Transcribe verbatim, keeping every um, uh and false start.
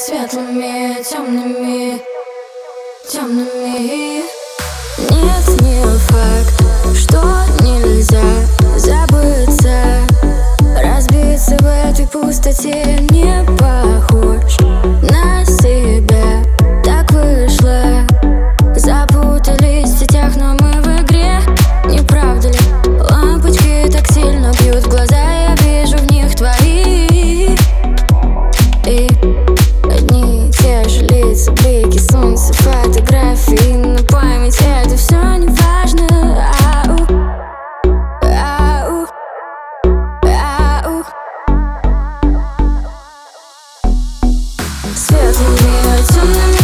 светлыми, темными, темными. Нет, не факт, что нельзя забыться, разбиться в этой пустоте. Не похож на себя, так вышло. Запутались в сетях, но мы в игре. Не правда ли? Лампочки так сильно бьют в глаза, я вижу в них твои. И одни и те же лица, блики солнца, фотографии на память. Это все не важно. Ау, ау, ау. Светлыми, темными.